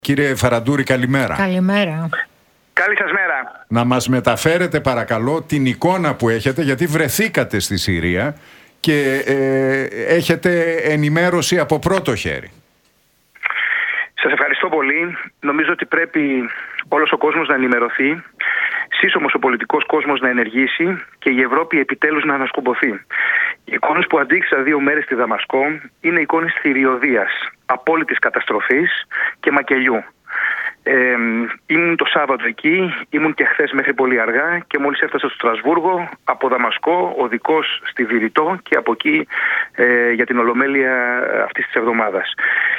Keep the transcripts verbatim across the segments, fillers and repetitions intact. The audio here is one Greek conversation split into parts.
Κύριε Φαραντούρη, καλημέρα. Καλημέρα. Καλή σας μέρα. Να μας μεταφέρετε παρακαλώ την εικόνα που έχετε, γιατί βρεθήκατε στη Συρία και ε, έχετε ενημέρωση από πρώτο χέρι. Σας ευχαριστώ πολύ. Νομίζω ότι πρέπει όλος ο κόσμος να ενημερωθεί, σύσσωμος ο πολιτικός κόσμος να ενεργήσει και η Ευρώπη επιτέλους να ανασκουμποθεί. Οι εικόνες που αντίκρισα δύο μέρες στη Δαμασκό είναι εικόνες θηριωδίας, απόλυτης καταστροφής και μακελιού. Ε, ήμουν το Σάββατο εκεί, ήμουν και χθες μέχρι πολύ αργά και μόλις έφτασα στο Στρασβούργο, από Δαμασκό οδικός στη Βηρητό και από εκεί ε, για την Ολομέλεια αυτής της εβδομάδας.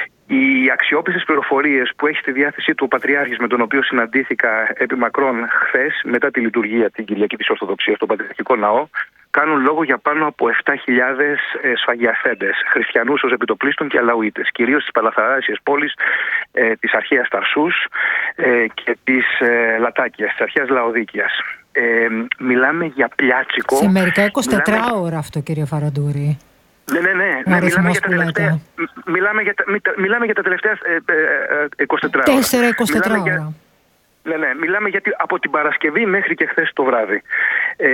Οι αξιόπιστες πληροφορίες που έχει στη διάθεσή του ο Πατριάρχης, με τον οποίο συναντήθηκα επί μακρόν χθες μετά τη λειτουργία την Κυριακή της Ορθοδοξίας στον Πατριαρχικό Ναό, κάνουν λόγο για πάνω από επτά χιλιάδες σφαγιαστέντες, χριστιανούς ως επιτοπλίστων και αλαουίτες, κυρίως στις παλαθαράσιες πόλεις ε, της αρχαίας Ταρσούς ε, και της ε, Λατάκιας, της αρχαίας Λαοδίκιας. Ε, μιλάμε για πλιάτσικο. Σε μερικά εικοσιτετρά μιλάμε... ώρα αυτό, κύριε Φαραντούρη. Ναι, ναι, ναι. ναι μιλάμε, για τα τελευταία, μιλάμε, για τα, μιλάμε για τα τελευταία ε, ε, εικοσιτετρά ώρα. τέσσερα εικοσιτετρά ώρα. Για... Ναι, ναι, μιλάμε γιατί από την Παρασκευή μέχρι και χθες το βράδυ. Ε,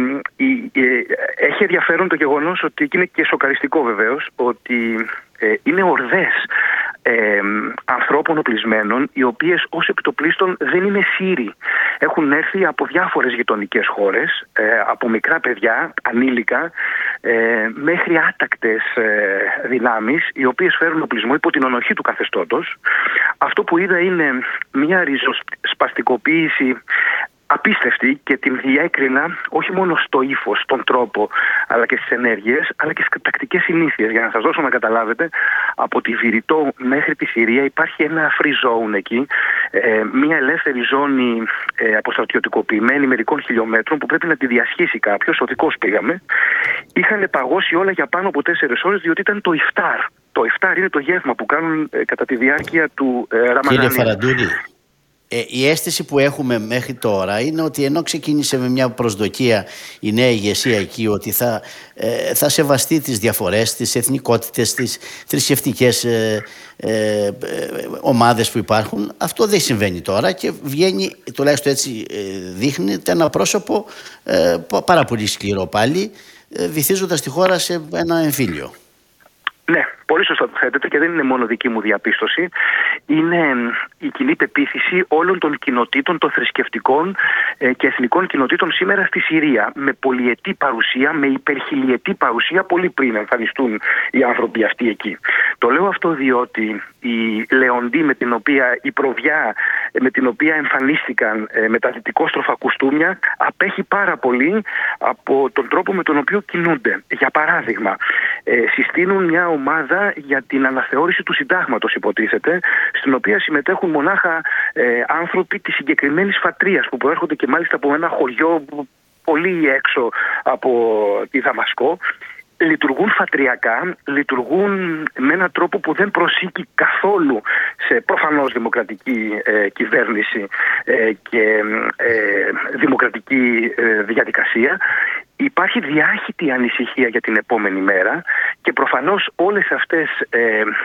η, ε, έχει ενδιαφέρον το γεγονός ότι, και είναι και σοκαριστικό βεβαίως, ότι ε, είναι ορδές ε, ανθρώπων οπλισμένων, οι οποίες ως επιτοπλίστων δεν είναι Σύριοι. Έχουν έρθει από διάφορες γειτονικές χώρες, ε, από μικρά παιδιά, ανήλικα, ε, μέχρι άτακτες ε, δυνάμεις, οι οποίες φέρουν οπλισμό υπό την ονοχή του καθεστώτος. Αυτό που είδα είναι μια ριζοσπαστικοποίηση απίστευτη και την διέκρινα όχι μόνο στο ύφος, στον τρόπο, αλλά και στις ενέργειες, αλλά και στις τακτικές συνήθειες. Για να σας δώσω να καταλάβετε, από τη Βηρητό μέχρι τη Συρία υπάρχει ένα free zone εκεί, ε, μια ελεύθερη ζώνη ε, αποστρατιωτικοποιημένη μερικών χιλιόμετρων που πρέπει να τη διασχίσει κάποιος, οδικός πήγαμε. Είχαν παγώσει όλα για πάνω από τέσσερις ώρες, διότι ήταν το ιφτάρ. Το ιφτάρ είναι το γεύμα που κάνουν ε, κατά τη διάρκεια του ε, Ραμαδάνου. Κύριε Φαραντούρη, Ε, η αίσθηση που έχουμε μέχρι τώρα είναι ότι ενώ ξεκίνησε με μια προσδοκία η νέα ηγεσία εκεί ότι θα, ε, θα σεβαστεί τις διαφορές, τις εθνικότητες, τις θρησκευτικές ε, ε, ε, ομάδες που υπάρχουν, αυτό δεν συμβαίνει τώρα και βγαίνει, τουλάχιστον έτσι ε, δείχνει, ένα πρόσωπο ε, πάρα πολύ σκληρό πάλι, ε, βυθίζοντας τη χώρα σε ένα εμφύλιο. Ναι, πολύ σωστά το θέτετε και δεν είναι μόνο δική μου διαπίστωση. Είναι η κοινή πεποίθηση όλων των κοινοτήτων, των θρησκευτικών ε, και εθνικών κοινοτήτων σήμερα στη Συρία. Με πολυετή παρουσία, με υπερχιλιετή παρουσία, πολύ πριν εμφανιστούν οι άνθρωποι αυτοί εκεί. Το λέω αυτό διότι η λεοντή με την οποία, η προβιά με την οποία εμφανίστηκαν ε, με τα δυτικόστροφα κουστούμια απέχει πάρα πολύ από τον τρόπο με τον οποίο κινούνται. Για παράδειγμα, ε, συστήνουν μια ομάδα για την αναθεώρηση του συντάγματος, υποτίθεται, στην οποία συμμετέχουν μονάχα ε, άνθρωποι της συγκεκριμένης φατρίας, που προέρχονται και μάλιστα από ένα χωριό πολύ έξω από τη Δαμασκό. Λειτουργούν φατριακά, λειτουργούν με έναν τρόπο που δεν προσήκει καθόλου σε προφανώς δημοκρατική ε, κυβέρνηση ε, και ε, δημοκρατική ε, διαδικασία. Υπάρχει διάχυτη ανησυχία για την επόμενη μέρα και προφανώς όλες αυτές ε,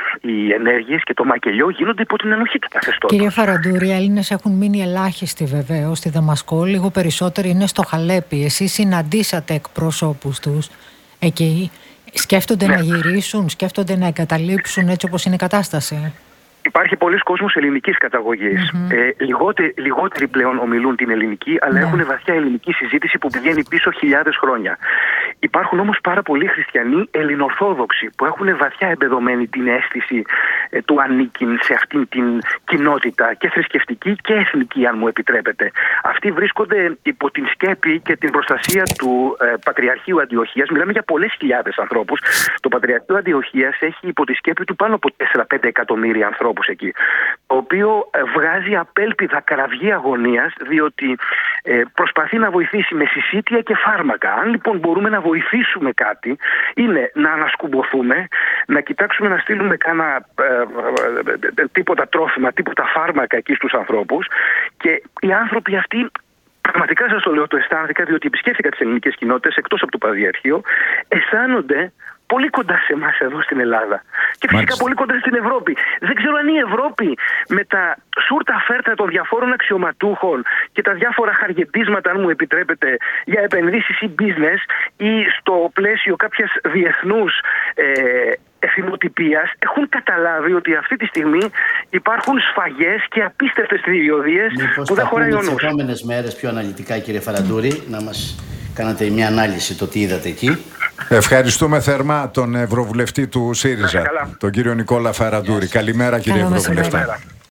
οι ενέργειες και το μακελιό γίνονται υπό την ενοχή του καθεστώτος. Κύριε Φαραντούρη, οι Έλληνες έχουν μείνει ελάχιστοι βεβαίως στη Δαμασκό, λίγο περισσότεροι είναι στο Χαλέπι. Εσείς συναντήσατε εκπροσώπους τους εκεί. Σκέφτονται ναι. να γυρίσουν, σκέφτονται να εγκαταλείψουν έτσι όπως είναι η κατάσταση? Υπάρχει πολλοί κόσμος ελληνικής καταγωγής. Mm-hmm. Ε, λιγότεροι, λιγότεροι πλέον ομιλούν την ελληνική, αλλά yeah. έχουν βαθιά ελληνική συζήτηση που πηγαίνει πίσω χιλιάδες χρόνια. Υπάρχουν όμως πάρα πολλοί χριστιανοί ελληνορθόδοξοι που έχουν βαθιά εμπεδομένη την αίσθηση ε, του ανήκειν σε αυτήν την κοινότητα και θρησκευτική και εθνική, αν μου επιτρέπετε. Αυτοί βρίσκονται υπό την σκέπη και την προστασία του ε, Πατριαρχείου Αντιοχίας. Μιλάμε για πολλές χιλιάδες ανθρώπους. Το Πατριαρχείο Αντιοχίας έχει υπό τη σκέπη του πάνω από τέσσερα πέντε εκατομμύρια ανθρώπους εκεί, το οποίο βγάζει απέλπιδα κραυγή αγωνίας, διότι ε, προσπαθεί να βοηθήσει με συσίτια και φάρμακα. Αν λοιπόν μπορούμε να βοηθήσουμε κάτι, είναι να ανασκουμποθούμε, να κοιτάξουμε να στείλουμε κάνα ε, ε, ε, τίποτα τρόφιμα, τίποτα φάρμακα εκεί στους ανθρώπους, και οι άνθρωποι αυτοί, πραγματικά σας το λέω, το αισθάνθηκα, διότι επισκέφθηκα τις ελληνικές κοινότητες εκτός από το Πατριαρχείο, αισθάνονται πολύ κοντά σε εμάς εδώ στην Ελλάδα. Και φυσικά Μάλιστα. πολύ κοντά στην Ευρώπη. Δεν ξέρω αν η Ευρώπη με τα σούρτα φέρτα των διαφόρων αξιωματούχων και τα διάφορα χαργεντίσματα, αν μου επιτρέπετε, για επενδύσεις ή business ή στο πλαίσιο κάποιας διεθνούς ε, εθιμοτυπίας, έχουν καταλάβει ότι αυτή τη στιγμή υπάρχουν σφαγές και απίστευτες θηριωδίες που δεν χωράει ο νους. Τις επόμενες μέρες πιο αναλυτικά, κύριε Φαραντούρη, να μας κάνατε μια ανάλυση το τι είδατε εκεί. Ευχαριστούμε θερμά τον Ευρωβουλευτή του ΣΥΡΙΖΑ, τον κύριο Νικόλα Φαραντούρη. Καλημέρα, κύριε Ευρωβουλευτή.